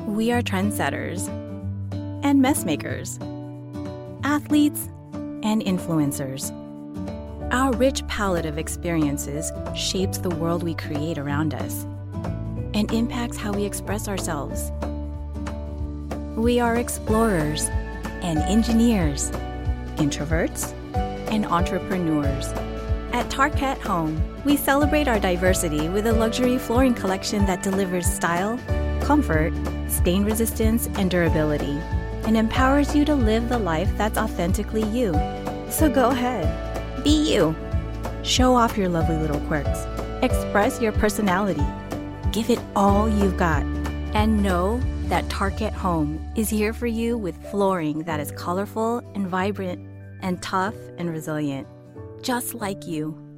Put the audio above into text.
We are trendsetters and mess makers, athletes and influencers. Our rich palette of experiences shapes the world we create around us and impacts how we express ourselves. We are explorers and engineers, introverts and entrepreneurs. At Tarkett Home, we celebrate our diversity with a luxury flooring collection that delivers style, comfort, stain resistance, and durability, and empowers you to live the life that's authentically you. So go ahead, be you. Show off your lovely little quirks. Express your personality. Give it all you've got. And know that Tarkett Home is here for you with flooring that is colorful and vibrant and tough and resilient, just like you.